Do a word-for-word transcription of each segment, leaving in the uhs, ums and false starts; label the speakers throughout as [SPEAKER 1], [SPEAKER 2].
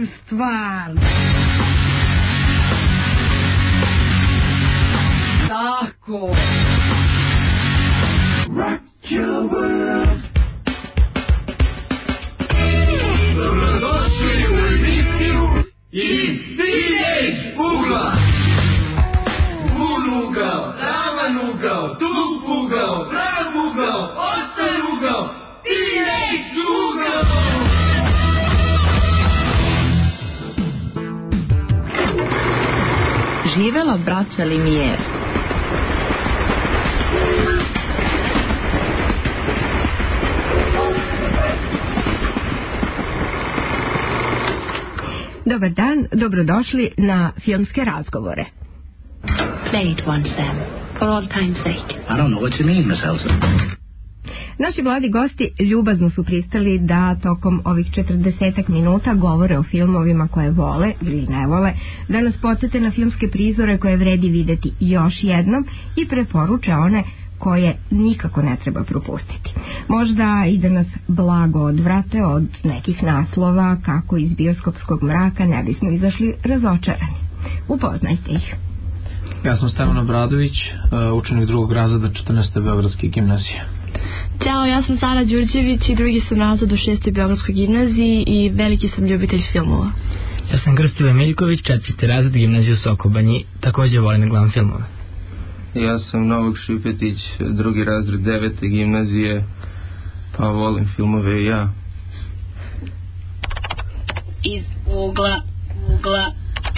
[SPEAKER 1] stvarno. Tako. Rock your world. Dobrodošli u emisiju iz Teenage ugla. Vun ugao, ravan ugao, tup ugao, prav ugao, ostar ugao, Teenage ugao.
[SPEAKER 2] Živela braća Limijer.
[SPEAKER 3] Dobar dan, dobrodošli na filmske razgovore.
[SPEAKER 2] Play it once, Sam, for all time's sake.
[SPEAKER 4] I don't know what you mean, Miss Elsa.
[SPEAKER 3] Naši mladi gosti ljubazno su pristali da tokom ovih četrdesetak minuta govore o filmovima koje vole ili ne vole, da nas podsjete na filmske prizore koje vredi videti još jednom i preporuče one koje nikako ne treba propustiti. Možda i da nas blago odvrate od nekih naslova kako iz bioskopskog mraka ne bismo izašli razočarani. Upoznajte ih.
[SPEAKER 5] Ja sam Stevan Obradović, učenik drugog razreda četrnaeste Beogradske gimnazije.
[SPEAKER 6] Ćao, ja sam Sara Đurđević i drugi sam razred u šestoj Beogradskoj gimnaziji i veliki sam ljubitelj filmova.
[SPEAKER 7] Ja sam Krstove Miljković, četvrti razred gimnazije u Sokobanji, također volim da gledam filmove.
[SPEAKER 8] Ja sam Novak Šipetić, drugi razred devete gimnazije, pa volim filmove i ja.
[SPEAKER 2] Iz ugla, ugla.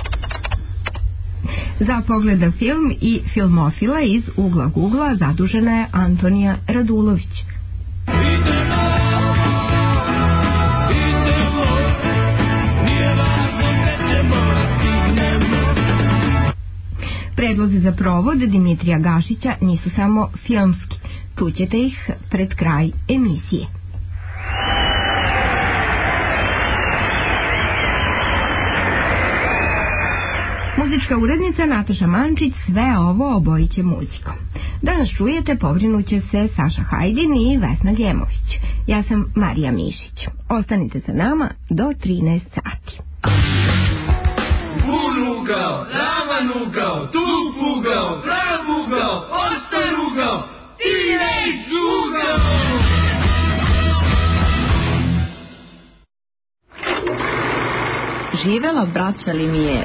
[SPEAKER 3] Za pogleda film i filmofila iz ugla Gugla zadužena je Antonija Radulović. Predlozi za provod Dimitrija Gašića nisu samo filmski. Čućete ih pred kraj emisije. Muzička urednica Nataša Mančić sve ovo obojiće muzikom. Danas čujete pobrinuće se Saša Hajdin i Vesna Gemović. Ja sam Marija Mišić. Ostanite sa nama do trinaest sati.
[SPEAKER 1] Vun ugao, ravan ugao, tup ugao, prav ugao, ostar ugao, Teenage ugao.
[SPEAKER 2] Živela braća Limijer.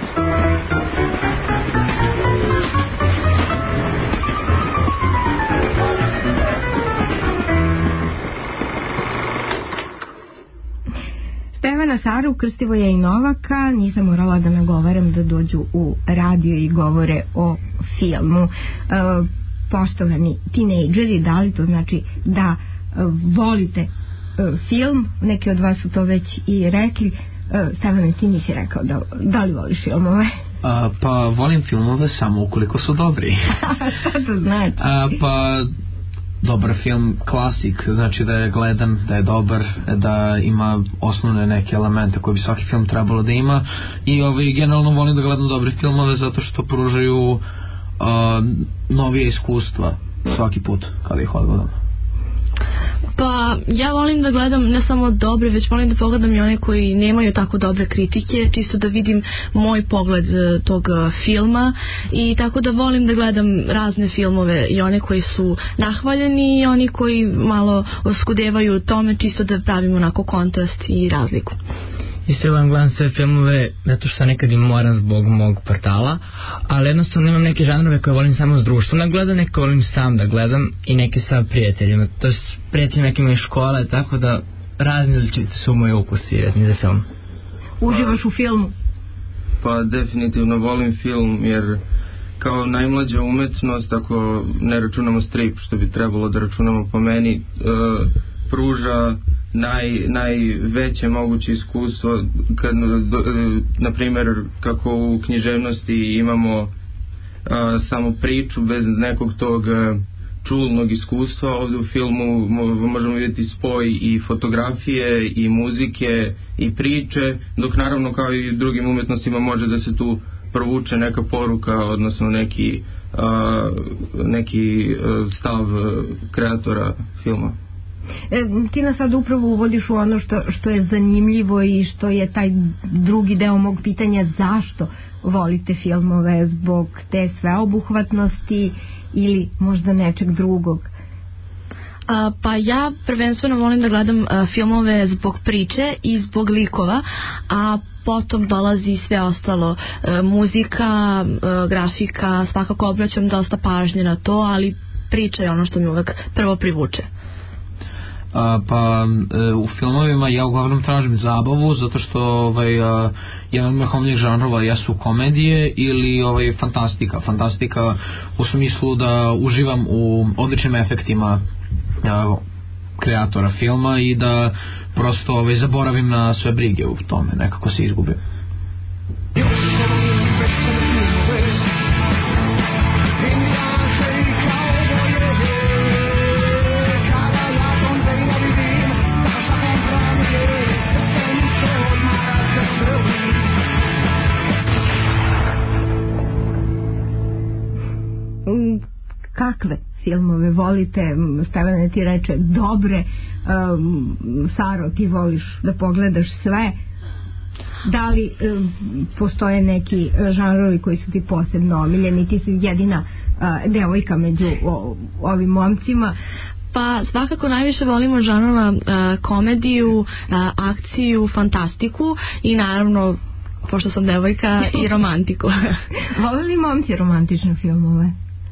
[SPEAKER 3] Stevana, Saru, Krstivoja i Novaka nisam morala da nagovaram da dođu u radio i govore o filmu. E, poštovani tinejdžeri, da li to znači da e, volite e, film? Neki od vas su to već i rekli. E, Stevane, ti nisi rekao da, da li voliš filmove?
[SPEAKER 5] A, pa volim filmove samo ukoliko su dobri.
[SPEAKER 3] Šta to znači?
[SPEAKER 5] A, pa dobar film, klasik, znači da je gledan, da je dobar, da ima osnovne neke elemente koje bi svaki film trebalo da ima i ovaj, generalno volim da gledam dobre filmove zato što pružaju uh, novije iskustva svaki put kada ih odgledam.
[SPEAKER 6] Pa ja volim da gledam ne samo dobre, već volim da pogledam i one koji nemaju tako dobre kritike, čisto da vidim moj pogled tog filma i tako da volim da gledam razne filmove i one koji su nahvaljeni i oni koji malo oskudevaju tome, čisto da pravim onako kontrast i razliku.
[SPEAKER 7] Isto vam gledam sve filmove zato što nekad im moram zbog mog portala, ali jednostavno imam neke žanrove koje volim samo s društvom da gledam, neke volim sam da gledam i neke sa prijateljima, to je s prijateljima nekima iz škole, tako da razni su moji ukusi razni za film.
[SPEAKER 3] Uživaš u filmu?
[SPEAKER 8] Pa definitivno volim film jer kao najmlađa umetnost, ako ne računamo strip što bi trebalo da računamo po meni, uh, pruža naj, najveće moguće iskustvo kad, na primjer, kako u književnosti imamo uh, samo priču bez nekog tog uh, čulnog iskustva, ovdje u filmu možemo vidjeti spoj i fotografije i muzike i priče, dok naravno kao i u drugim umetnostima može da se tu provuče neka poruka, odnosno neki, uh, neki uh, stav uh, kreatora filma.
[SPEAKER 3] E, ti nas sad upravo uvodiš u ono što, što je zanimljivo i što je taj drugi deo mog pitanja, zašto volite filmove, zbog te sveobuhvatnosti ili možda nečeg drugog?
[SPEAKER 6] A, pa ja prvenstveno volim da gledam a, filmove zbog priče i zbog likova, a potom dolazi sve ostalo, e, muzika, e, grafika, svakako obraćam dosta pažnje na to, ali priča je ono što mi uvek prvo privuče.
[SPEAKER 5] A, pa e, u filmovima ja uglavnom tražim zabavu, zato što ovaj, a, jedan od mojih omiljenih žanrova jesu komedije ili ovaj, fantastika. Fantastika u smislu da uživam u odličnim efektima a, kreatora filma i da prosto ovaj, zaboravim na sve brige u tome, nekako se izgubim.
[SPEAKER 3] Kakve filmove volite? Stevane ti reče dobre, um, Saro ti voliš da pogledaš sve. Da li um, postoje neki žanrovi koji su ti posebno omiljeni? Ti si jedina uh, devojka među o, ovim momcima.
[SPEAKER 6] Pa svakako najviše volimo žanrova uh, komediju, uh, akciju, fantastiku i naravno, pošto sam devojka, i romantiku.
[SPEAKER 3] Vole li momci romantične filmove?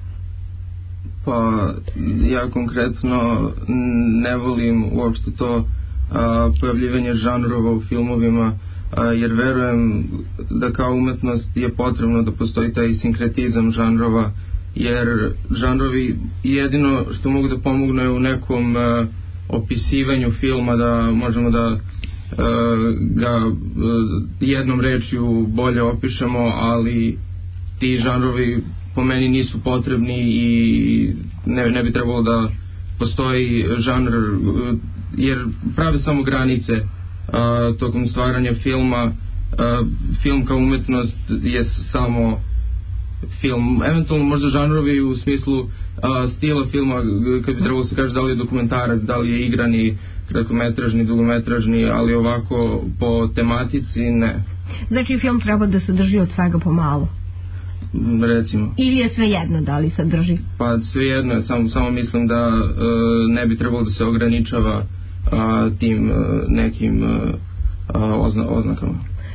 [SPEAKER 8] Pa ja konkretno ne volim uopšte to a, pojavljivanje žanrova u filmovima, a, jer verujem da kao umetnost je potrebno da postoji taj sinkretizam žanrova, jer žanrovi jedino što mogu da pomognu je u nekom a, opisivanju filma, da možemo da a, ga a, jednom rečju bolje opišemo, ali ti žanrovi po meni nisu potrebni i ne, ne bi trebalo da postoji žanr, jer prave samo granice uh, tokom stvaranja filma. Uh, film kao umetnost je samo film, eventualno možda žanrovi u smislu uh, stila filma, kad bi trebalo se kaže da li je dokumentarac, da li je igrani, kratkometražni, dugometražni, ali ovako po tematici ne.
[SPEAKER 3] Znači film treba da sadrži od svega pomalo?
[SPEAKER 8] Recimo.
[SPEAKER 3] Ili je sve jedno da li sadrži?
[SPEAKER 8] Pa sve jedno, samo, samo mislim da uh, ne bi trebalo da se ograničava uh, tim uh, nekim uh, ozna, oznakama.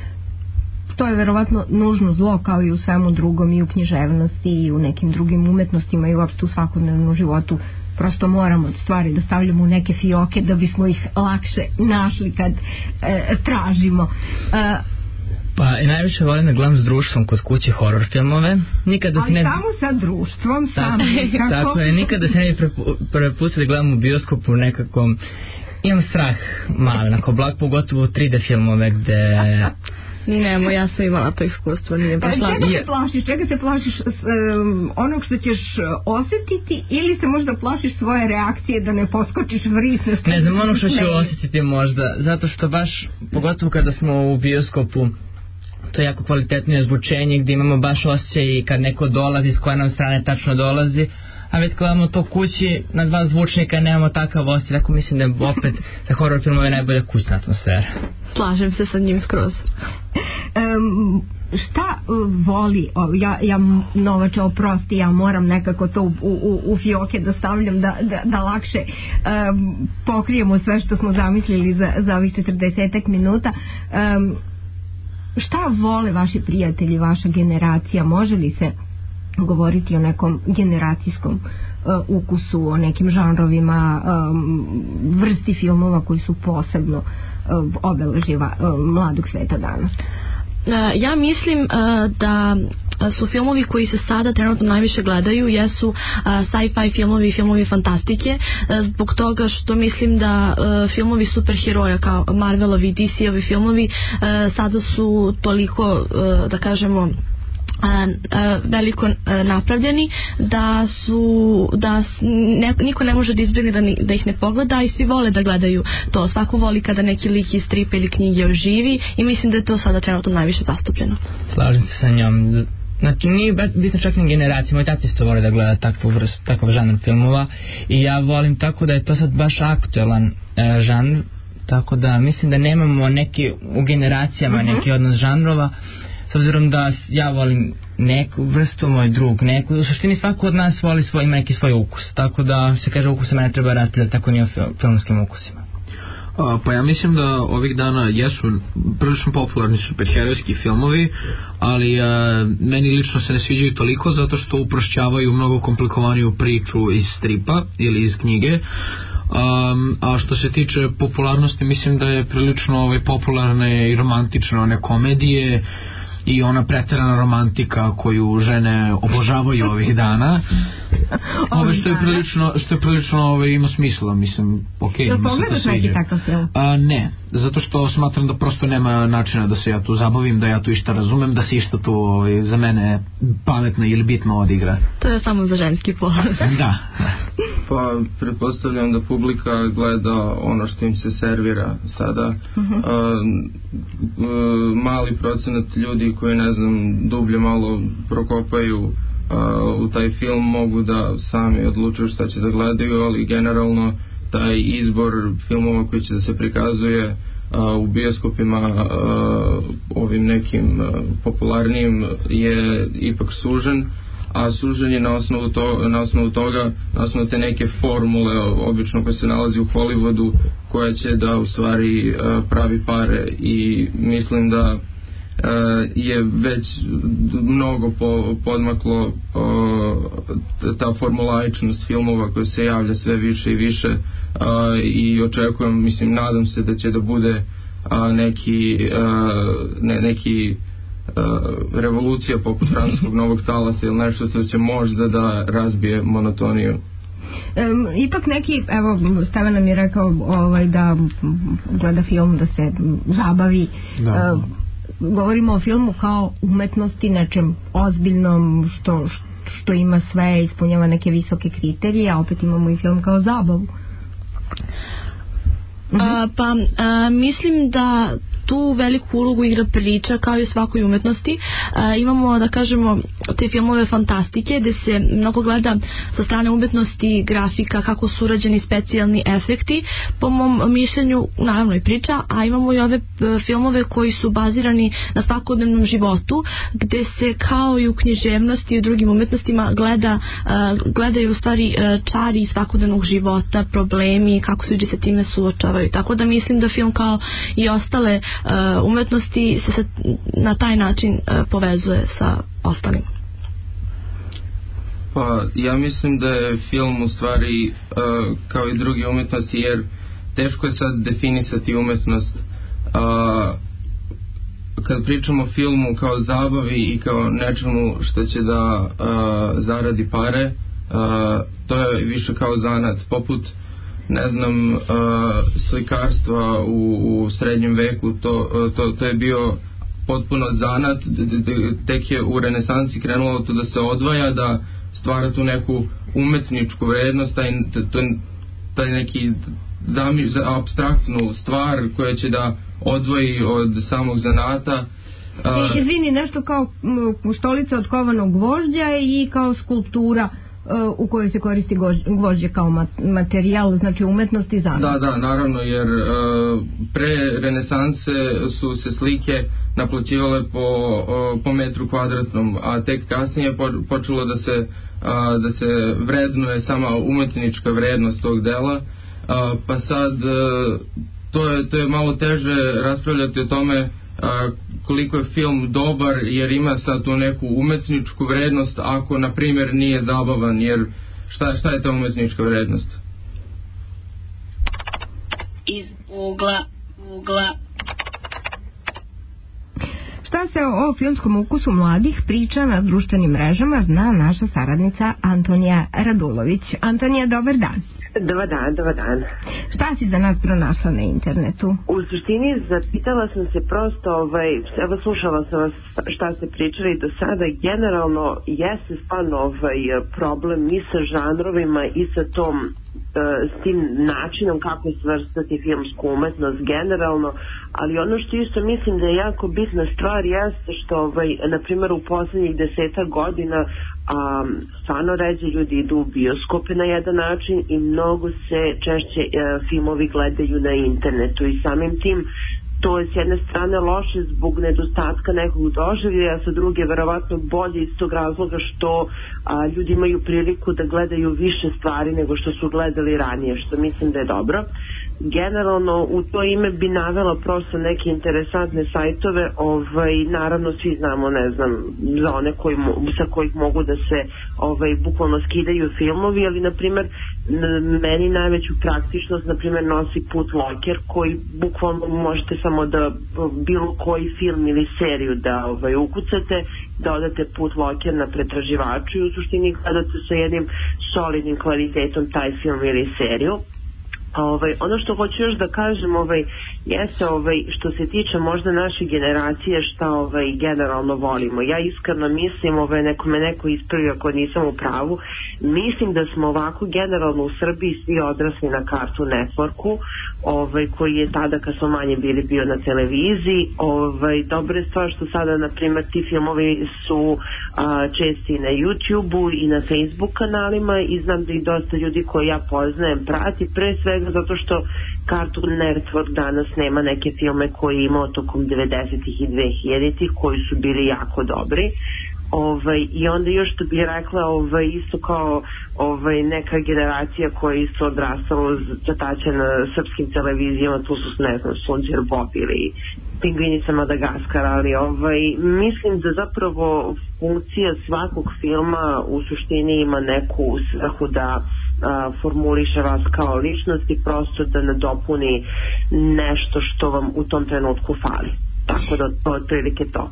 [SPEAKER 3] To je verovatno nužno zlo, kao i u svemu drugom, i u književnosti i u nekim drugim umetnostima i uopšte u svakodnevnom životu. Prosto moramo stvari da stavljamo u neke fioke da bismo ih lakše našli kad e, tražimo. E,
[SPEAKER 7] Pa i najviše volim da gledam s društvom kod kuće horor filmove. Nikada
[SPEAKER 3] ali
[SPEAKER 7] ne...
[SPEAKER 3] samo sa društvom, samo.
[SPEAKER 7] Tako, tako je, nikada se ne bi prepustili da gledam u bioskopu nekako. Imam strah malo, onako blag, pogotovo tri D filmove gde...
[SPEAKER 6] Ni nemo, ja sam imala to iskustvo, nije baš lako.
[SPEAKER 3] Čega se plašiš? Čega se plašiš? Um, onog što ćeš osetiti ili se možda plašiš svoje reakcije da ne poskočiš vris na stranu?
[SPEAKER 7] Ne znam, onog što ću osetiti možda, zato što baš, pogotovo kada smo u bioskopu, to je jako kvalitetno zvučenje gdje imamo baš osjećaj kad neko dolazi, s koje nam strane tačno dolazi, a već gledamo to kući na dva zvučnika nemamo takav osjećaj, tako mislim da je opet za horror filmove najbolja kućna atmosfera.
[SPEAKER 6] Slažem se sa njim skroz.
[SPEAKER 3] Um, šta uh, voli, o, ja, ja Novače oprosti, ja moram nekako to u, u, u fioke da stavljam da, da, da lakše um, pokrijemo sve što smo zamislili za, za ovih četrdesetak minuta. Um, šta vole vaši prijatelji, vaša generacija? Može li se govoriti o nekom generacijskom uh, ukusu, o nekim žanrovima, um, vrsti filmova koji su posebno uh, obeleživa uh, mladog sveta danas?
[SPEAKER 6] Ja mislim da su filmovi koji se sada trenutno najviše gledaju jesu sci-fi filmovi i filmovi fantastike, zbog toga što mislim da filmovi superheroja kao Marvelovi i D C-ovi filmovi sada su toliko, da kažemo, A, a, veliko a, napravljeni da su da ne, niko ne može da izbjegne da, da ih ne pogleda i svi vole da gledaju to. Svako voli kada neki lik iz stripa ili knjige oživi i mislim da je to sada trenutno najviše zastupljeno.
[SPEAKER 7] Slažem se sa njom. Znači nije bitno čak ni generacija, moj tati isto voli da gleda takvu vrstu, takav žanr filmova i ja volim tako da je to sad baš aktuelan e, žanr, tako da mislim da nemamo neki u generacijama uh-huh. neki odnos žanrova, s obzirom da ja volim neku vrstu, moj drug neku, u suštini svako od nas voli svoj, ima neki svoj ukus, tako da se kaže ukusima ne treba raspravljati, tako nije o filmskim ukusima.
[SPEAKER 5] A, pa ja mislim da ovih dana jesu prilično popularni superherojski filmovi, ali a, meni lično se ne sviđaju toliko zato što uprošćavaju mnogo komplikovaniju priču iz stripa ili iz knjige. Um, a što se tiče popularnosti, mislim da je prilično ove popularne i romantične one komedije i ona preterana romantika koju žene obožavaju ovih dana. Ove što je prilično što je prilično ove ima smisla, mislim, okej,
[SPEAKER 3] okay, mislim da se sviđa.
[SPEAKER 5] A ne, zato što smatram da prosto nema načina da se ja tu zabavim, da ja tu išta razumem, da se išta tu ove, za mene pametno ili bitno odigra.
[SPEAKER 6] To je samo za ženski pol.
[SPEAKER 5] Da.
[SPEAKER 8] Pa pretpostavljam da publika gleda ono što im se servira sada. Uh-huh. A, mali procenat ljudi koji, ne znam, dublje malo prokopaju a, u taj film mogu da sami odlučuju šta će da gledaju, ali generalno taj izbor filmova koji će da se prikazuje a, u bioskopima a, ovim nekim a, popularnijim je ipak sužen, a sužen je na osnovu, to, na osnovu toga, na osnovu te neke formule obično koje se nalazi u Hollywoodu, koja će da u stvari a, pravi pare, i mislim da a, je već mnogo po, podmaklo a, ta formulaičnost filmova koja se javlja sve više i više, a, i očekujem, mislim, nadam se da će da bude a, neki a, ne, neki Uh, revolucija poput francuskog novog talasa ili nešto što će možda da razbije monotoniju.
[SPEAKER 3] Um, ipak neki, evo, Stevan nam je rekao ovaj, da gleda film da se zabavi. Da. Uh, govorimo o filmu kao umetnosti, nečem ozbiljnom što, što ima sve, ispunjava neke visoke kriterije, a opet imamo i film kao zabavu.
[SPEAKER 6] Uh-huh. A, pa a, mislim da tu veliku ulogu igra priča, kao i u svakoj umetnosti. A, imamo, da kažemo, te filmove fantastike gde se mnogo gleda sa strane umetnosti, grafika, kako su urađeni specijalni efekti, po mom mišljenju, naravno i priča, a imamo i ove filmove koji su bazirani na svakodnevnom životu, gde se kao i u književnosti i u drugim umetnostima gleda, a, gledaju u stvari čari svakodnevnog života, problemi, kako se ljudi sa time suočavaju. Tako da mislim da film kao i ostale uh, umetnosti se na taj način uh, povezuje sa ostalim.
[SPEAKER 8] Pa ja mislim da je film u stvari uh, kao i druge umetnosti, jer teško je sad definisati umetnost. Uh, kad pričamo o filmu kao zabavi i kao nečemu što će da uh, zaradi pare, uh, to je više kao zanat, poput, ne znam, uh, slikarstva u, u srednjem veku. To, to, to je bio potpuno zanat, tek je u renesansi krenulo to da se odvaja, da stvara tu neku umetničku vrednost, taj, taj neki zami, apstraktnu stvar koja će da odvoji od samog zanata.
[SPEAKER 3] Uh, Izvini, nešto kao stolica od kovanog gvožđa i kao skulptura u kojoj se koristi gvožđe kao materijal, znači umetnost i zanat.
[SPEAKER 8] Da, da, naravno, jer uh, pre renesanse su se slike naplaćivale po, uh, po metru kvadratnom, a tek kasnije po, počelo da se, uh, da se vrednuje sama umetnička vrednost tog dela, uh, pa sad uh, to, je, to je malo teže raspravljati o tome a, koliko je film dobar, jer ima sad tu neku umetničku vrednost, ako na primjer nije zabavan, jer šta, šta je ta umetnička vrednost?
[SPEAKER 2] Iz ugla, ugla.
[SPEAKER 3] Šta se o filmskom ukusu mladih priča na društvenim mrežama zna naša saradnica Antonija Radulović. Antonija, dobar dan.
[SPEAKER 4] Dobar dan, dobar dan.
[SPEAKER 3] Šta si za nas pronašla na internetu?
[SPEAKER 4] U suštini zapitala sam se prosto, ovaj, evo slušala sam vas šta ste pričali do sada, generalno jeste stvarno ovaj problem i sa žanrovima i sa tom s tim načinom kako svrstati filmsku umetnost generalno, ali ono što isto mislim da je jako bitna stvar jeste što ovaj, na primjer u poslednjih desetak godina a, stvarno ređe ljudi idu u bioskope na jedan način i mnogo se češće a, filmovi gledaju na internetu i samim tim to je s jedne strane loše zbog nedostatka nekog doživljaja, a sa druge verovatno bolje iz tog razloga što a, ljudi imaju priliku da gledaju više stvari nego što su gledali ranije, što mislim da je dobro. Generalno u to ime bi navela prosto neke interesantne sajtove, ovaj, naravno svi znamo, ne znam, za one koji, sa kojih mogu da se ovaj, bukvalno skidaju filmovi, ali na primjer meni najveću praktičnost na primjer nosi Putlocker koji bukvalno možete samo da bilo koji film ili seriju da ovaj, ukucate, da odate Putlocker na pretraživaču i u suštini gledate sa jednim solidnim kvalitetom taj film ili seriju. Ovaj, ono što hoću još da kažem ovaj, jeste ovaj, što se tiče možda naše generacije šta ovaj, generalno volimo. Ja iskreno mislim, ovaj, neko me neko ispravio ako nisam u pravu, mislim da smo ovako generalno u Srbiji svi odrasli na Cartoon Networku, ovaj, koji je tada kad smo manje bili bio na televiziji. Ovaj, dobra je stvar što sada na primjer ti filmovi su a, česti na YouTubeu i na Facebook kanalima i znam da i dosta ljudi koji ja poznajem prati, pre svega zato što Cartoon Network danas nema neke filme koje je imao tokom devedesetih i dvehiljaditih koji su bili jako dobri. Ovaj, i onda još što bih rekla ovaj, isto kao ovaj, neka generacija koja isto odrastala zatače na srpskim televizijama, tu su ne znam Sunđer Bob ili Pingvinica Madagaskara, ali ovaj, mislim da zapravo funkcija svakog filma u suštini ima neku svrhu da a, formuliše vas kao ličnost i prosto da nadopuni nešto što vam u tom trenutku fali. Tako da to je prilike to.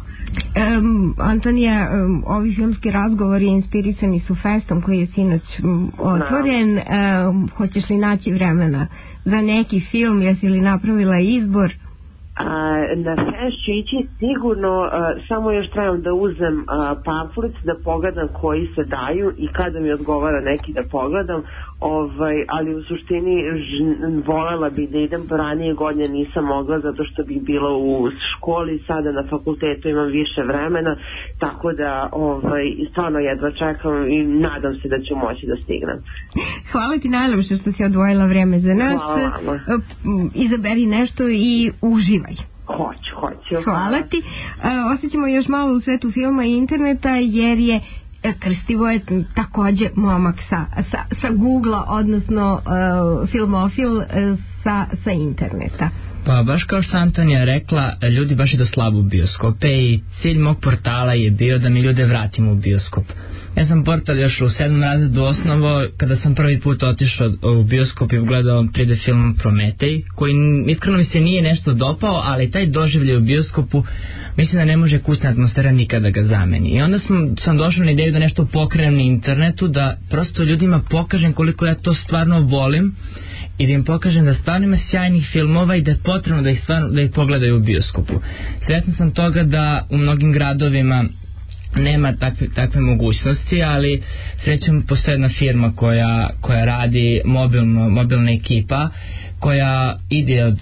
[SPEAKER 3] Um, Antonija, um, ovi filmski razgovori inspirisani su festom koji je sinoć um, otvoren. Um, hoćeš li naći vremena za neki film? Jesi li napravila izbor?
[SPEAKER 4] A, na fest ću ići sigurno, a, samo još trebam da uzem a, pamflet da pogledam koji se daju i kada mi odgovara neki da pogledam, ovaj, ali u suštini ž, volela bi da idem, ranije godine nisam mogla zato što bih bila u školi, sada na fakultetu imam više vremena, tako da ovaj, stvarno jedva čekam i nadam se da ću moći da stignem.
[SPEAKER 3] Hvala ti najlepše što si odvojila vreme za nas.
[SPEAKER 4] Hvala vama.
[SPEAKER 3] Izaberi nešto i uživaj.
[SPEAKER 4] Hoću, hoću.
[SPEAKER 3] Hvala ti. Uh, osjećamo još malo u svetu filma i interneta jer je Krstivo je takođe momak sa, sa, sa Google-a, odnosno uh, filmofil uh, sa, sa interneta.
[SPEAKER 7] Pa baš kao što Antonija rekla, ljudi baš idu slabo u bioskope i cilj mog portala je bio da mi ljude vratimo u bioskop. Ja sam portal još u sedmom razredu osnovo kada sam prvi put otišao u bioskop i gledao tri D film Prometej, koji iskreno mi se nije nešto dopao, ali taj doživljaj u bioskopu mislim da ne može kućna atmosfera nikada ga zameni. I onda sam, sam došao na ideju da nešto pokrenem na internetu, da prosto ljudima pokažem koliko ja to stvarno volim i da im pokažem da stvarno ima sjajnih filmova i da je potrebno da ih, stvarno, da ih pogledaju u bioskopu. Sretan sam toga da u mnogim gradovima nema takve, takve mogućnosti, ali srećom postoji jedna firma koja, koja radi mobilno, mobilna ekipa koja ide od,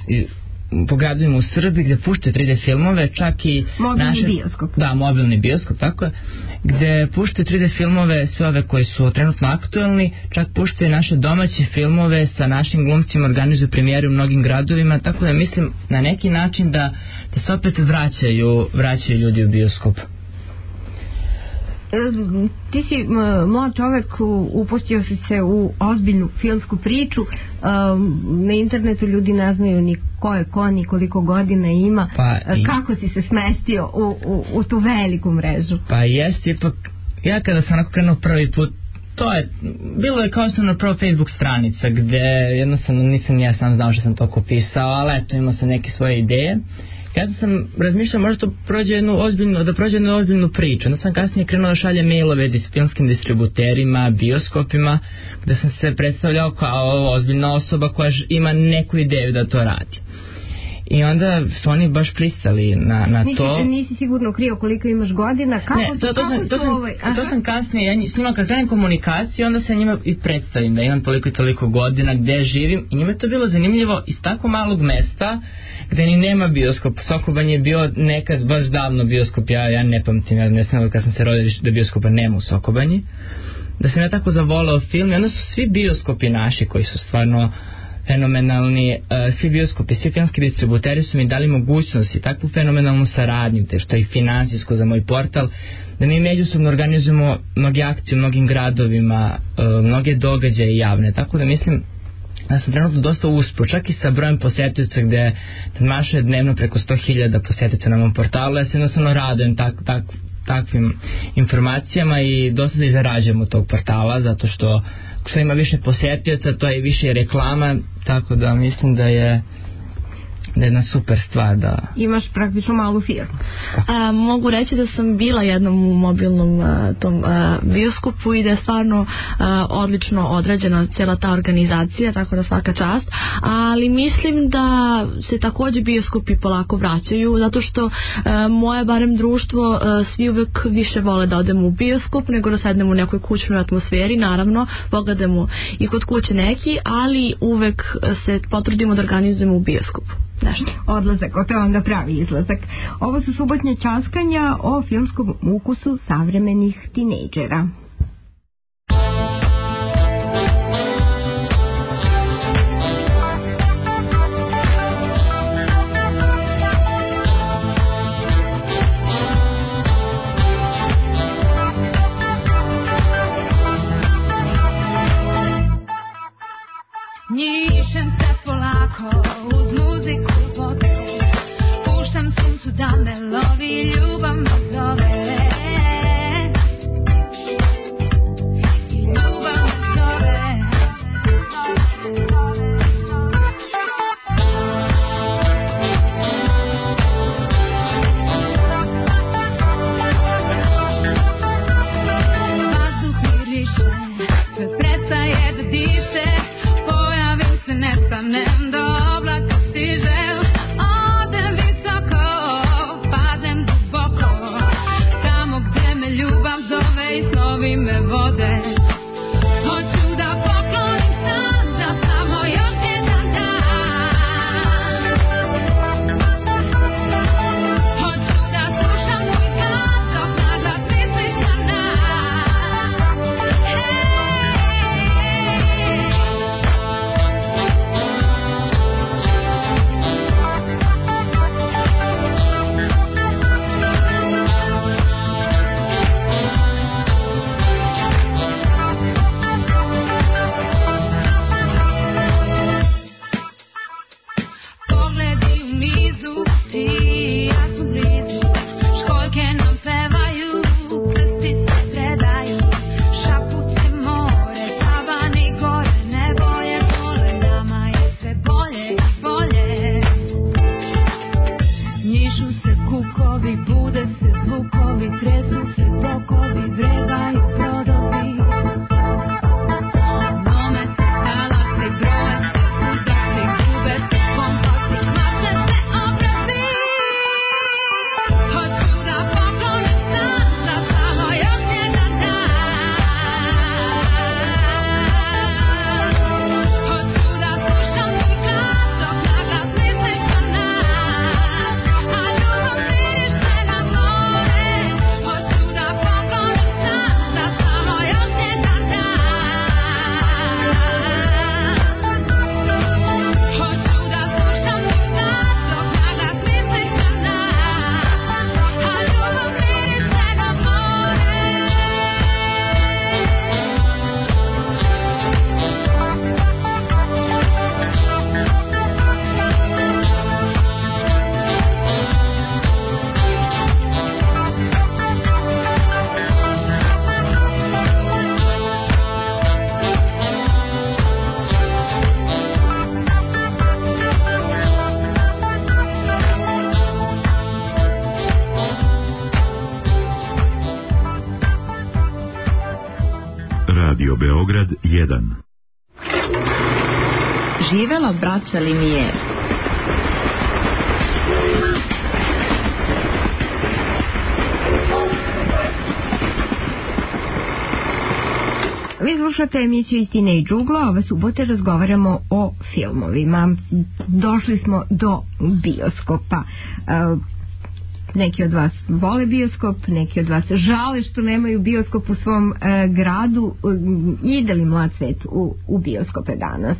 [SPEAKER 7] po gradovima u Srbiji gde puštaju tri D filmove, čak i
[SPEAKER 3] mobilni
[SPEAKER 7] naše,
[SPEAKER 3] bioskop.
[SPEAKER 7] Da, mobilni bioskop, tako je, gde puštaju tri D filmove, sve ove koji su trenutno aktuelni, čak puštaju naše domaće filmove sa našim glumcima, organizuju premijere u mnogim gradovima, tako da mislim na neki način da, da se opet vraćaju, vraćaju ljudi u bioskop.
[SPEAKER 3] Ti si mlad čovek, upustio si se u ozbiljnu filmsku priču. Na internetu ljudi ne znaju ni ko je ko, ni koliko godina ima. Pa i... Kako si se smestio u, u, u tu veliku mrežu?
[SPEAKER 7] Pa jest, ipak ja kada sam onako krenuo prvi put, to je, bilo je kao osnovno prvo Facebook stranica gde jednostavno nisam ja sam znao što sam toliko pisao, ali eto imao sam neke svoje ideje. Kada sam razmišljao možda to prođe jednu ozbiljnu, da prođe jednu ozbiljnu priču, onda sam kasnije krenuo da šalje mailove filmskim distributerima, bioskopima, gde sam se predstavljao kao ozbiljna osoba koja ima neku ideju da to radi. i onda su oni baš pristali na, na
[SPEAKER 3] nisi,
[SPEAKER 7] to.
[SPEAKER 3] Nisi sigurno krio koliko imaš godina, kako
[SPEAKER 7] ne, to, to,
[SPEAKER 3] kako
[SPEAKER 7] sam, to, sam,
[SPEAKER 3] ovaj,
[SPEAKER 7] to sam kasnije, ja s njima kad krenem komunikaciju, onda se njima i predstavim da imam toliko i toliko godina, gde živim, i njima je to bilo zanimljivo iz tako malog mesta gde ni nema bioskop. Sokobanj je bio nekad baš davno bioskop, ja, ja ne pamtim, ja ne znam kad sam se rodio da bioskopa nema u Sokobanji, da sam ja tako zavolao film i onda su svi bioskopi naši koji su stvarno fenomenalni, uh, svi bioskopi, svi filmski distributeri su mi dali mogućnost i takvu fenomenalnu saradnju, te što je finansijsko za moj portal, da mi međusobno organizujemo mnoge akcije u mnogim gradovima, uh, mnoge događaje javne, tako da mislim da sam trenutno dosta uspio, čak i sa brojem posjetioca gde nadmašuje dnevno preko sto hiljada posjetioca na mom portalu. Ja se jednostavno radujem tak, tak, takvim informacijama i dosta se zarađujem od tog portala, zato što što ima više posjetioca, to je više reklama, tako da mislim da je da je jedna super stvar da...
[SPEAKER 3] Imaš praktično malu firmu.
[SPEAKER 6] A, mogu reći da sam bila jednom u mobilnom a, tom a, bioskopu i da je stvarno a, odlično odrađena cijela ta organizacija, tako da svaka čast, ali mislim da se također bioskopi polako vraćaju, zato što a, moje barem društvo a, svi uvek više vole da odemo u bioskop nego da sednemo u nekoj kućnoj atmosferi, naravno pogledamo i kod kuće neki, ali uvek se potrudimo da organizujemo u bioskopu. Nešto.
[SPEAKER 3] Odlazak, to je onda pravi izlazak. Ovo su subotnje časkanja o filmskom ukusu savremenih tinejdžera.
[SPEAKER 9] Njišem se polako uz muziku vode, puštam suncu da me lovi, ljubav me zove. I ljubav me zove. Vazduh miriše, sve prestaje da diše, nestanem do oblaka stižem, odem visoko, padem duboko, tamo gdje me ljubav zove i snovi me vode. Hoću da poklonim san, da samo još jedan dan. Hoću da slušam tvoj glas, dok naglas misliš na nas. Hey.
[SPEAKER 10] Radio Beograd jedan.
[SPEAKER 2] Živela braća Limijer.
[SPEAKER 3] Vi slušate emisiju Istine i džugla, ove subote razgovaramo o filmovima. Došli smo do bioskopa. Neki od vas vole bioskop, neki od vas žale što nemaju bioskop u svom gradu. Ide li mlad svet u, u bioskope danas?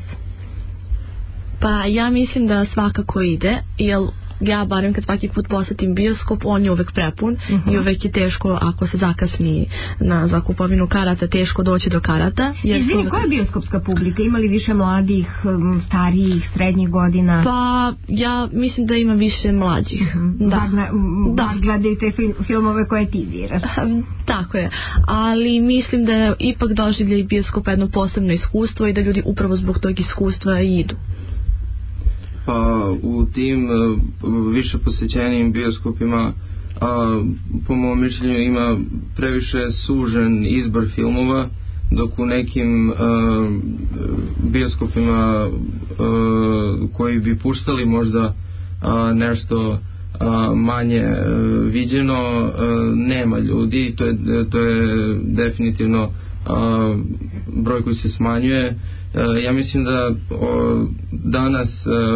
[SPEAKER 6] Pa ja mislim da svakako ide, jer ja barem kad svaki put posetim bioskop, on je uvek prepun uh-huh. i uvek je teško, ako se zakasni na za kupovinu karata, teško doći do karata.
[SPEAKER 3] Izvini, uvek... koja je bioskopska publika? Ima li više mladih, starijih, srednjih godina?
[SPEAKER 6] Pa ja mislim da ima više mlađih. Uh-huh. Da.
[SPEAKER 3] Bar, da. Gledaju te film, filmove koje ti biraš.
[SPEAKER 6] Tako je, ali mislim da je ipak doživlja i bioskop jedno posebno iskustvo i da ljudi upravo zbog tog iskustva i idu.
[SPEAKER 8] Pa u tim uh, više posjećenijim bioskopima a, po mom mišljenju ima previše sužen izbor filmova, dok u nekim uh, bioskopima uh, koji bi puštali možda uh, nešto uh, manje uh, viđeno uh, nema ljudi. To je, to je definitivno uh, broj koji se smanjuje. Ja mislim da o, danas e, e,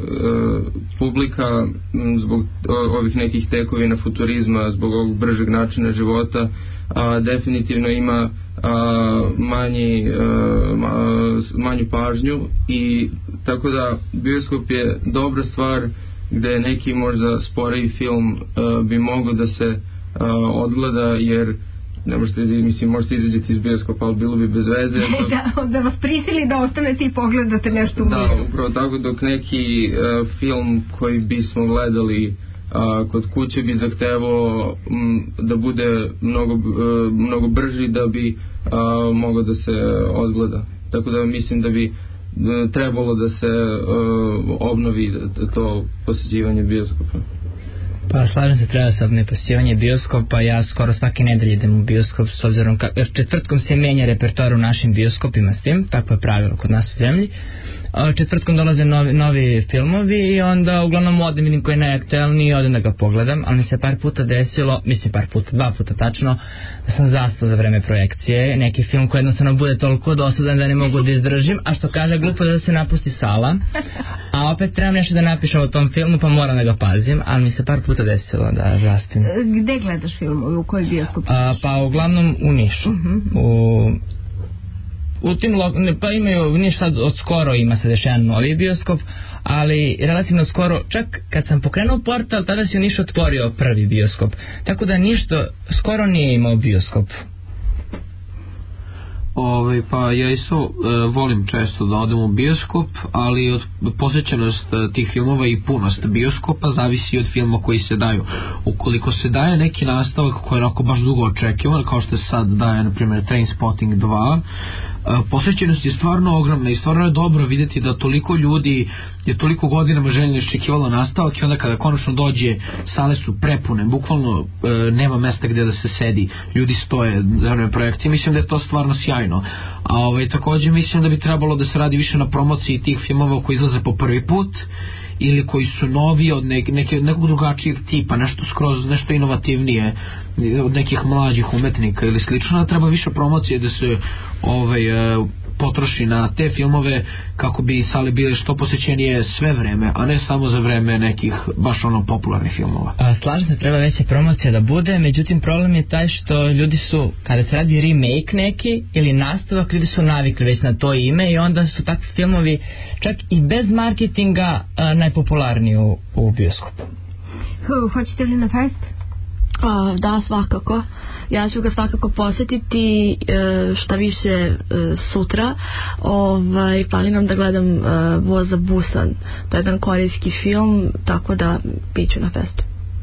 [SPEAKER 8] publika zbog o, ovih nekih tekovina futurizma, zbog ovog bržeg načina života a, definitivno ima a, manji, a, manju pažnju, i tako da bioskop je dobra stvar gde neki možda sporiji film a, bi mogao da se a, odgleda, jer ne možete, mislim, možete izađeti iz bioskopa, ali bilo bi bez veze.
[SPEAKER 3] Dok... Da, da vas prisili da ostanete i pogledate nešto u miru.
[SPEAKER 8] Da, upravo tako, dok neki uh, film koji bismo gledali uh, kod kuće bi zahtevao um, da bude mnogo, uh, mnogo brži da bi uh, mogao da se odgleda. Tako da mislim da bi uh, trebalo da se uh, obnovi to posjećivanje bioskopa.
[SPEAKER 7] Pa slažem se, treba sa neposjećivanje bioskopa. Ja skoro svake nedelje idem u bioskop, s obzirom ka, jer četvrtkom se menja repertoar u našim bioskopima s tim, tako je pravilo kod nas u zemlji. Četvrtkom dolaze novi, novi filmovi i onda uglavnom odem, vidim koji je najaktuelniji, odem da ga pogledam, ali mi se par puta desilo, mislim par puta, dva puta tačno, da sam zastao za vreme projekcije, neki film koji jednostavno bude toliko dosadan da ne mogu da izdržim, a što kaže glupo da se napusti sala, a opet trebam nešto da napišem o tom filmu, pa moram da ga pazim, ali mi se par puta desilo da zaspim.
[SPEAKER 3] Gde gledaš filmove, u kojoj bioskop?
[SPEAKER 7] A, pa uglavnom u Nišu, uh-huh. u... U tim lo- ne, pa imaju, Niš sad od skoro ima sad još jedan novi bioskop, ali relativno skoro, čak kad sam pokrenuo portal, tada si u Nišu otvorio prvi bioskop, tako da ništa skoro nije imao bioskop.
[SPEAKER 5] Ove, pa ja isto e, volim često da odem u bioskop, ali od posjećenost e, tih filmova i punost bioskopa zavisi od filma koji se daju. Ukoliko se daje neki nastavak koji je onako baš dugo očekivan, kao što se sad daje na primjer Trainspotting dva, posvećenost je stvarno ogromna i stvarno je dobro vidjeti da toliko ljudi je toliko godinama željno iščekivalo nastavak, i onda kada konačno dođe, sale su prepune, bukvalno e, nema mesta gdje da se sedi, ljudi stoje za vreme projekcije. Mislim da je to stvarno sjajno. A ovaj, također mislim da bi trebalo da se radi više na promociji tih filmova koji izlaze po prvi put ili koji su novi od neke, neke, nekog drugačijeg tipa, nešto skroz, nešto inovativnije od nekih mlađih umetnika ili slično. Treba više promocije da se ovaj, potroši na te filmove kako bi sale bile što posjećenije sve vreme, a ne samo za vreme nekih baš ono popularnih filmova.
[SPEAKER 7] A, slažem se, treba veća promocija da bude, međutim problem je taj što ljudi su, kada se radi remake neki ili nastavak, ljudi su navikli već na to ime i onda su takvi filmovi čak i bez marketinga a, najpopularniji u, u bioskopu.
[SPEAKER 3] Hoćete li na fest?
[SPEAKER 6] A, da, svakako. Ja ću ga svakako posjetiti, e, šta više e, sutra. Ovaj, planiram da gledam e, Voza Busan. To je jedan korejski film, tako da bit ću na festu.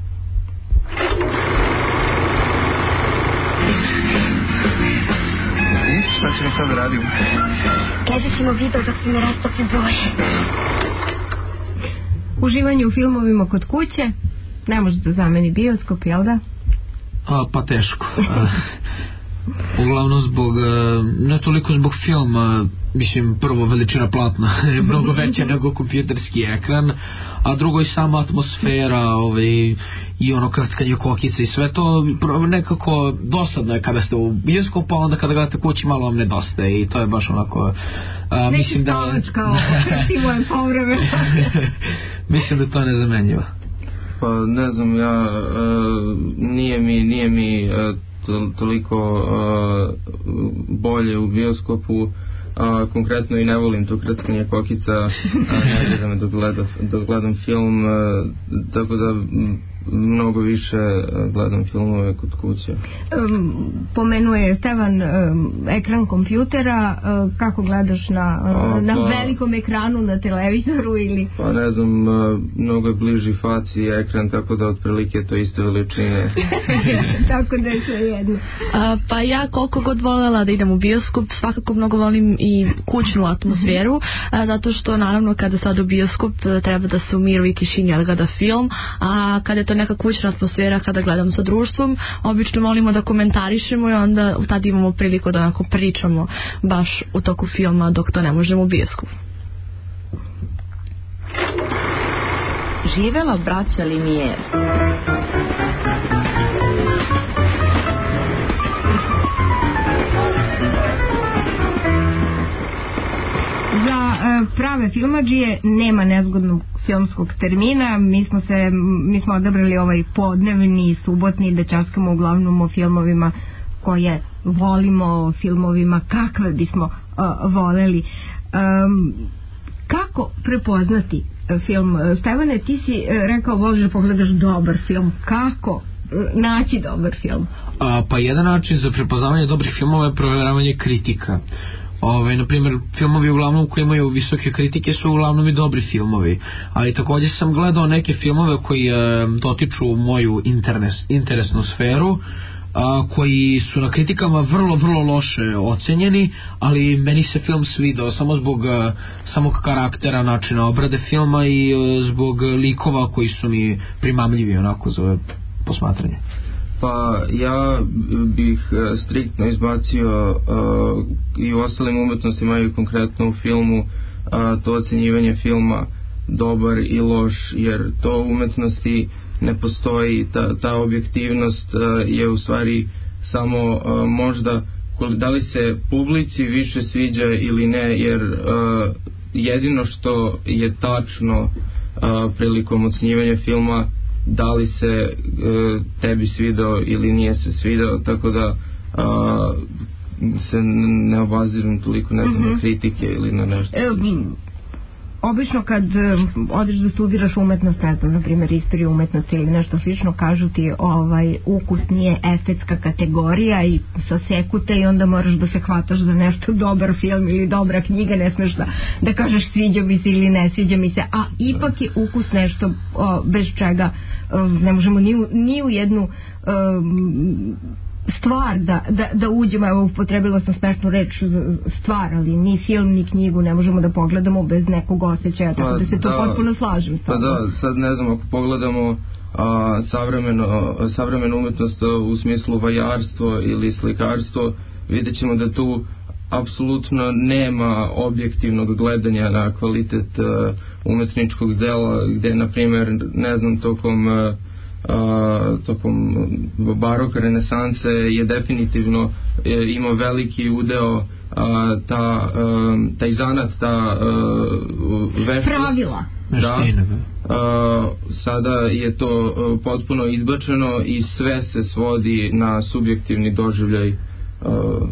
[SPEAKER 10] I šta ćemo sad da radimo?
[SPEAKER 3] Gledat ćemo video dok se ne rastopi boje. Uživanje u filmovima kod kuće ne može da zameni bioskop, jel da?
[SPEAKER 5] A, pa teško. Uglavnom zbog, ne toliko zbog filma, mislim, prvo veličina platna je mnogo veća nego kompjuterski ekran, a drugo i sama atmosfera, ovaj, i ono krckanje kokice i sve to nekako dosadno je kada ste u bioskopu, pa onda kada gledate kući malo vam nedostaje i to je baš onako a, mislim da
[SPEAKER 3] kao festival povreme.
[SPEAKER 5] Mislim da to ne zamenjiva.
[SPEAKER 8] Pa ne znam, ja uh, nije mi nije mi uh, to, toliko uh, bolje u bioskopu, a konkretno i ne volim to krckanje kokica, a ne gleda me dok gledam, dok gledam film, a, tako da m, mnogo više gledam filmove kod kuće.
[SPEAKER 3] Um, pomenuje Stevan um, ekran kompjutera, uh, kako gledaš na, uh,
[SPEAKER 8] a,
[SPEAKER 3] na
[SPEAKER 8] pa,
[SPEAKER 3] velikom ekranu na televizoru ili?
[SPEAKER 8] Pa ne znam, uh, mnogo je bliži faci ekran, tako da otprilike to iste veličine.
[SPEAKER 3] Tako da je sve jedno.
[SPEAKER 6] A, pa ja koliko god voljela da idem u bioskop, svakako mnogo volim i kućnu atmosferu, a, zato što naravno kada sad u bioskop treba da se u miru i tišini ali gleda film, a kada je to neka kućna atmosfera, kada gledam sa društvom, obično volimo da komentarišemo i onda tad imamo priliku da onako pričamo baš u toku filma dok to ne možemo u bioskopu.
[SPEAKER 2] Živela braća Limijer.
[SPEAKER 3] Za e, prave filmadžije nema nezgodnog filmskog termina. Mi smo se mi smo odabrali ovaj podnevni, subotni, da časkamo uglavnom o filmovima koje volimo, o filmovima kakve bismo uh, voleli. Um, kako prepoznati film? Stevane, ti si rekao voliš da pogledaš dobar film. Kako naći dobar film?
[SPEAKER 5] A, pa jedan način za prepoznavanje dobrih filmova je provjeravanje kritika. Ove, na primjer, filmovi uglavnom koji imaju visoke kritike su uglavnom i dobri filmovi, ali također sam gledao neke filmove koji e, dotiču moju internes, interesnu sferu, a, koji su na kritikama vrlo, vrlo loše ocenjeni, ali meni se film svidao samo zbog a, samog karaktera, načina obrade filma i a, zbog likova koji su mi primamljivi onako za posmatranje.
[SPEAKER 8] Pa ja bih striktno izbacio uh, i u ostalim umetnostima i konkretno u filmu uh, to ocenjivanje filma dobar i loš, jer to u umetnosti ne postoji, ta, ta objektivnost uh, je u stvari samo uh, možda da li se publici više sviđa ili ne, jer uh, jedino što je tačno uh, prilikom ocenjivanja filma da li se e, tebi svidao ili nije se svidao, tako da a, se ne obaziram toliko ne znam mm-hmm. na kritike ili na nešto.
[SPEAKER 3] E, obično kad odeš da studiraš umetnost, ne znam, na primjer istoriju umetnosti ili nešto slično, kažu ti ovaj ukus nije estetska kategorija i sasekute i onda moraš da se hvataš za nešto dobar film ili dobra knjiga, ne smeš da, da kažeš sviđa mi se ili ne sviđa mi se, a ipak je ukus nešto o, bez čega o, ne možemo ni u, ni u jednu o, stvar da, da, da uđemo. Evo, upotrebila sam smešnu reč stvar, ali ni film ni knjigu ne možemo da pogledamo bez nekog osjećaja, tako pa, da se to da, potpuno slažem.
[SPEAKER 8] Pa da, sad ne znam, ako pogledamo a, savremeno, savremenu umetnost u smislu vajarstvo ili slikarstvo, vidjet ćemo da tu apsolutno nema objektivnog gledanja na kvalitet uh, umetničkog dela, gde na primjer ne znam tokom uh, Uh, tokom baroka, renesanse je definitivno je, ima veliki udeo uh, ta, uh, taj zanat, ta uh, veštost,
[SPEAKER 3] pravila
[SPEAKER 8] da, uh, sada je to uh, potpuno izbačeno i sve se svodi na subjektivni doživljaj. uh,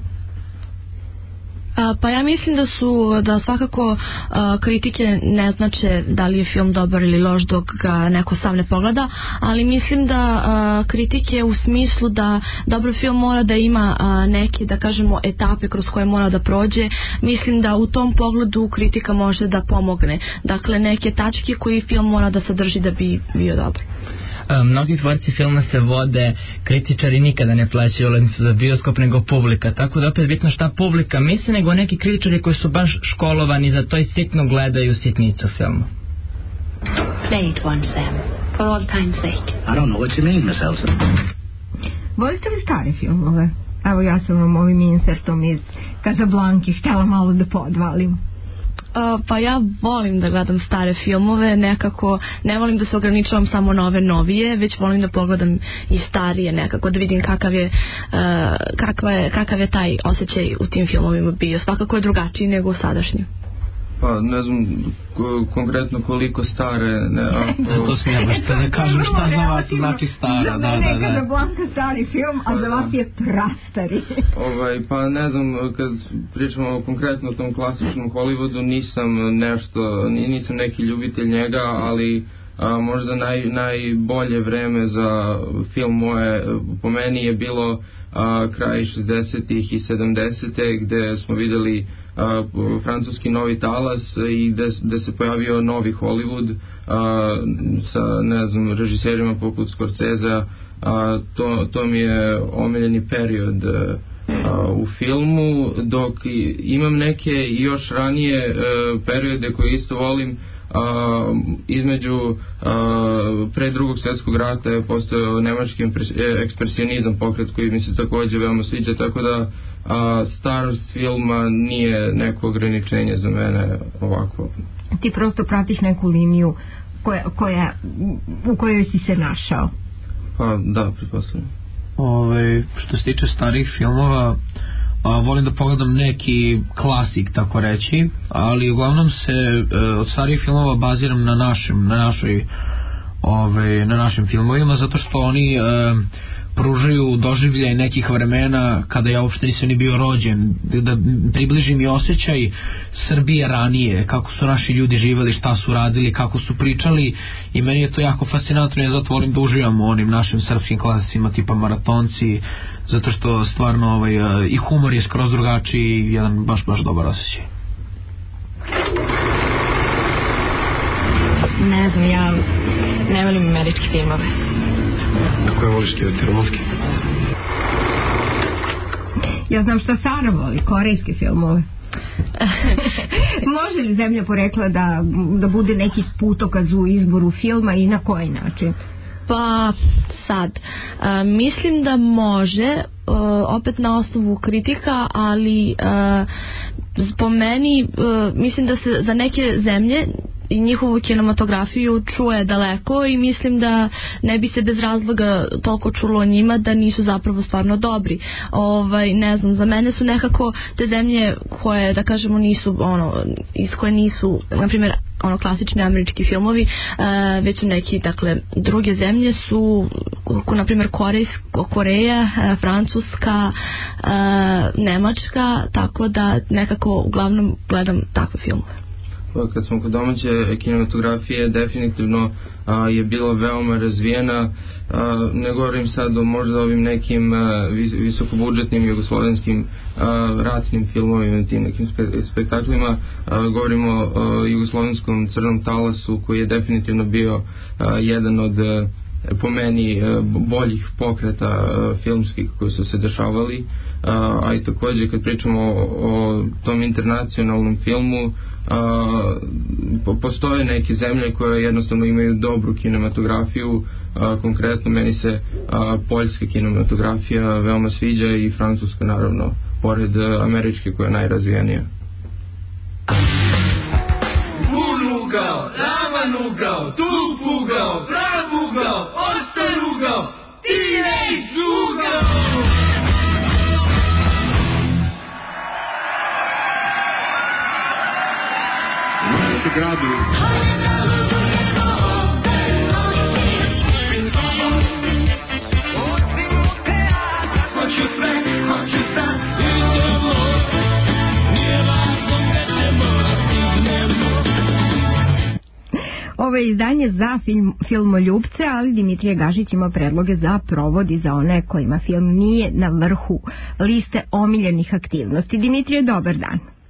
[SPEAKER 6] A, pa ja mislim da su da svakako a, kritike ne znače da li je film dobar ili loš dok ga neko sam ne pogleda, ali mislim da a, kritike u smislu da dobar film mora da ima a, neke, da kažemo, etape kroz koje mora da prođe, mislim da u tom pogledu kritika može da pomogne, dakle neke tačke koji film mora da sadrži da bi bio dobar.
[SPEAKER 7] Mnogi tvorci filma se vode, kritičari nikada ne plaćaju ulaznicu za bioskop nego publika, tako da opet bitno šta publika misli, nego neki kritičari koji su baš školovani za to i sitno gledaju sitnicu filmu.
[SPEAKER 2] Play it once, Sam, for all time's sake.
[SPEAKER 11] I don't know what you mean, Miss Elsa.
[SPEAKER 3] Volite li stare filmove? Evo ja sam vam ovim insertom iz Casablanke htjela malo da podvalim.
[SPEAKER 6] Uh, pa ja volim da gledam stare filmove, nekako ne volim da se ograničavam samo na ove novije, već volim da pogledam i starije nekako, da vidim kakav je, uh, kakva je, kakav je taj osjećaj u tim filmovima bio. Svakako je drugačiji nego u sadašnjem.
[SPEAKER 8] Pa ne znam ko, konkretno koliko stare, ne, ako...
[SPEAKER 5] To smijem baš da kažem šta za vas znači stara, da, da, da.
[SPEAKER 3] Za Blanka stari film, a za vas je prastari.
[SPEAKER 8] Ovaj, pa ne znam, kad pričamo konkretno o tom klasičnom Hollywoodu, nisam nešto, nisam neki ljubitelj njega, ali a, možda naj, najbolje vreme za film moje, po meni je bilo a, kraj šezdesetih i sedamdesetih gde smo videli a, francuski novi talas i gde, gde se pojavio novi Hollywood a, sa, ne znam, režiserima poput Scorsese, a, to, to mi je omiljeni period a, a, u filmu, dok imam neke još ranije a, periode koje isto volim. Uh, između uh, pre drugog svjetskog rata je postojao nemački ekspresionizam, pokret koji mi se također veoma sviđa, tako da uh, starost filma nije neko ograničenje za mene ovako.
[SPEAKER 3] Ti prosto pratiš neku liniju koja, koja, u kojoj si se našao?
[SPEAKER 8] Pa da, pretpostavljam.
[SPEAKER 5] Ove, što se tiče starih filmova, a, volim da pogledam neki klasik, tako reći, ali uglavnom se e, od starih filmova baziram na našem, na našoj ove, na našim filmovima, zato što oni e, pružaju doživljaj nekih vremena kada ja uopšte nisam ni bio rođen, da približim i osjećaj Srbije ranije, kako su naši ljudi živeli, šta su radili, kako su pričali, i meni je to jako fascinantno. Ja zato volim da uživam u onim našim srpskim klasicima tipa Maratonci, zato što stvarno ovaj, i humor je skroz drugačiji i jedan baš baš dobar osjećaj.
[SPEAKER 3] Ne znam, ja ne volim američke filmove.
[SPEAKER 11] A koje voliš ti, ti rumunski?
[SPEAKER 3] Ja znam šta Sara voli, korejske filmove. Može li Zemlja porekla da, da bude neki putokaz u izboru filma i na koji način?
[SPEAKER 6] Pa sad, a, mislim da može, a, opet na osnovu kritika, ali a, po meni a, mislim da se za neke zemlje i njihovu kinematografiju čuje daleko i mislim da ne bi se bez razloga toliko čulo o njima da nisu zapravo stvarno dobri. Ovaj, ne znam, za mene su nekako te zemlje koje, da kažemo, nisu ono, iz koje nisu, na primjer, ono klasični američki filmovi, uh, već su neki, dakle, druge zemlje su, ko, na primjer, Korejsko, Koreja, uh, Francuska, uh, Nemačka, tako da nekako uglavnom gledam takve filmove.
[SPEAKER 8] Kad smo kod domaće kinematografije, definitivno a, je bila veoma razvijena. A, ne govorim sad o možda ovim nekim a, vis, visokobudžetnim jugoslovenskim a, ratnim filmovima, tim nekim spe, spektaklima. A, govorimo o jugoslovenskom Crnom talasu, koji je definitivno bio a, jedan od a, po meni a, boljih pokreta a, filmskih koji su se dešavali. A, a i također kad pričamo o, o tom internacionalnom filmu, Uh, postoje neke zemlje koje jednostavno imaju dobru kinematografiju. Uh, konkretno meni se uh, poljska kinematografija veoma sviđa i francuska, naravno, pored uh, američke koja je najrazvijenija.
[SPEAKER 1] Bun ugao, ravan ugao, tup ugao, prav ugao, ostar ugao, tirejs ugao.
[SPEAKER 11] Gradu.
[SPEAKER 3] Ovo je izdanje za film, filmoljubce, ali Dimitrije Gašić ima predloge za provodi za one kojima film nije na vrhu liste omiljenih aktivnosti. Dimitrije, dobar dan.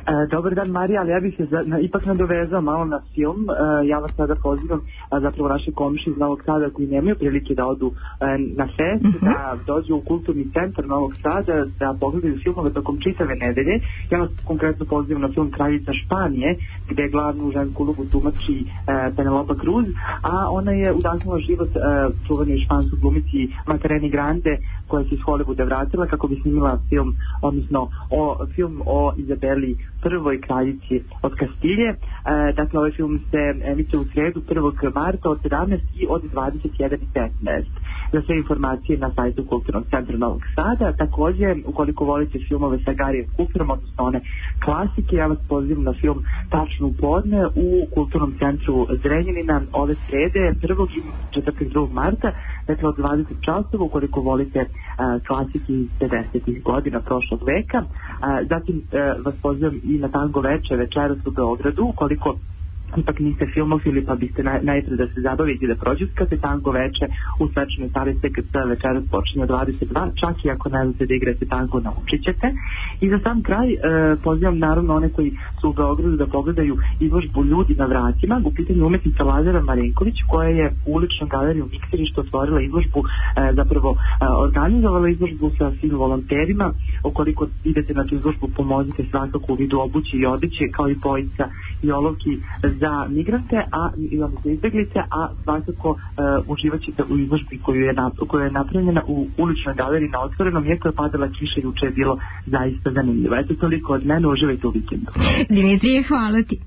[SPEAKER 12] E, dobar dan Marija, ali ja bih se za, na, ipak nadovezao malo na film. E, ja vas sada pozivam, a, zapravo naše komši iz Novog Sada koji nemaju prilike da odu e, na fest, uh-huh. da dođu u kulturni centar Novog Sada, da pogledaju filmove tokom čitave nedelje. Ja vas konkretno pozivam na film Kraljica Španije, gde glavnu žensku ulogu tumači e, Penelope Cruz, a ona je udahnula život e, čuvanoj španskoj glumici Macareni Grande, koja se iz Hollywooda vratila kako bi snimila film, odnosno o, film o Izabeli prvoj kraljici od Kastilje. E, dakle, ovaj film se emituje u sredu prvog marta od sedamnaest i od dvadeset jedan i petnaest. Za sve informacije na sajtu Kulturnog centra Novog Sada. Takođe, ukoliko volite filmove sa Garijem Cooperom, odnosno one klasike, ja vas pozivam na film Tačno u podne u Kulturnom centru Zrenjanina ove srede prvog i četvrtog drugog marta, dakle od dvadeset časova, ukoliko volite a, klasike iz pedesetih godina prošlog veka. A, zatim a, vas pozivam i na tango veče večeras u Beogradu, ukoliko ipak niste filmofili pa biste naj, najpred da se zabavite i da prođuskate. Tango veče u svečanoj sali S K C večeras počinje od dvadeset dva, čak i ako ne znate da igrate tango, naučit ćete. I za sam kraj e, pozivam naravno one koji su u Beogradu da pogledaju izložbu Ljudi na vratima. U pitanju umetnica Lazara Marinković, koja je u uličnom galeriju Mikserište otvorila izložbu, e, zapravo e, organizovala izložbu sa svim volonterima. Ukoliko idete na tu izložbu, pomozite svakako u vidu obuće i odeće, kao i bojica i olovki za migrante, a i za izbeglice, a svakako uh, uživat ćete u izložbi koju je, na, koju je napravljena u uličnoj galeriji na otvorenom, iako je padala kiša, juče je bilo zaista zanimljivo. Eto, toliko od mene, uživajte u vikendu.
[SPEAKER 3] Dimitrije, hvala ti.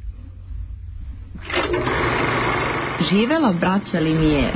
[SPEAKER 13] Živela braća Limijer.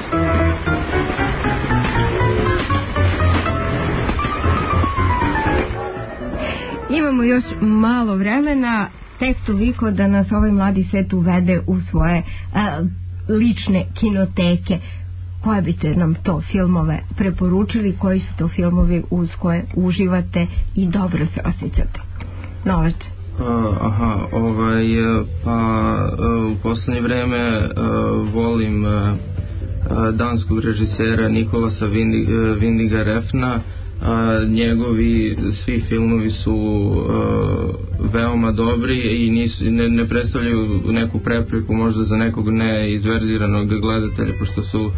[SPEAKER 3] Imamo još malo vremena, tek toliko da nas ovaj mladi svet uvede u svoje uh, lične kinoteke. Koje biste nam to filmove preporučili, koji su to filmovi uz koje uživate i dobro se osjećate? Novač.
[SPEAKER 8] Uh, aha, ovaj, pa uh, u poslednje vreme uh, volim uh, uh, danskog režisera Nikolasa Vindi, uh, Vindiga Refna. A, njegovi svi filmovi su uh, veoma dobri i nisu, ne, ne predstavljaju neku prepreku možda za nekog neizverziranog gledatelja, pošto su uh,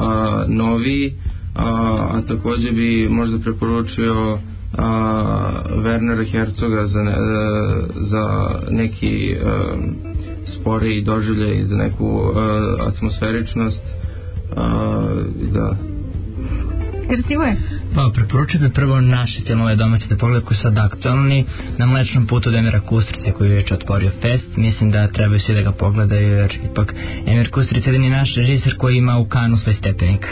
[SPEAKER 8] novi, a, a takođe bi možda preporučio uh, Wernera Herzoga za, ne, za neki uh, sporiji doživljaj, za neku uh, atmosferičnost, uh, da.
[SPEAKER 3] Krasivo je.
[SPEAKER 7] Pa, preporučujem prvo naše filmove domaće da pogledaju koji su sad aktualni. Na Mlečnom putu od Emira Kusturice koji je već otvorio fest. Mislim da trebaju svi da ga pogledaju, jer ipak Emir Kusturica je naš režiser koji ima u Kanu sve stepenika.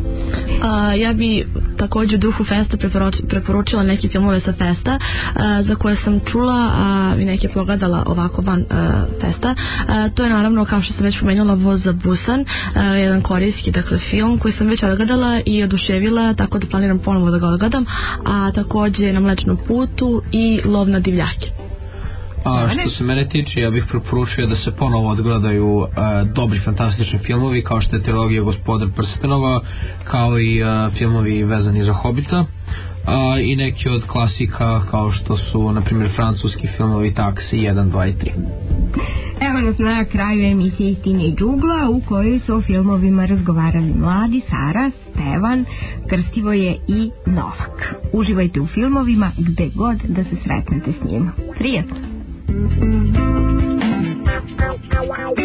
[SPEAKER 6] Uh, ja bi također u duhu festa preporuč, preporučila neke filmove sa festa uh, za koje sam čula, a uh, i neke pogledala ovako van uh, festa. Uh, to je naravno, kao što sam već pomenula, Voz za Busan, uh, jedan korejski dakle film koji sam već odgledala i oduševila, tako da planiram ponovo da ga odgledam, a također Na Mlečnom putu i Lov na divljake.
[SPEAKER 5] A što se mene tiče, ja bih preporučio da se ponovo odgledaju a, dobri fantastični filmovi kao što je trilogija Gospodar prstenova, kao i a, filmovi vezani za Hobita, a, i neki od klasika kao što su na primjer francuski filmovi Taksi jedan, dva i tri.
[SPEAKER 3] Evo nas na kraju emisije Istine i džugla, u kojoj su o filmovima razgovarali mladi Sara, Stevan, Krstivoje i Novak. Uživajte u filmovima gde god da se sretnete s njima. Prijatno!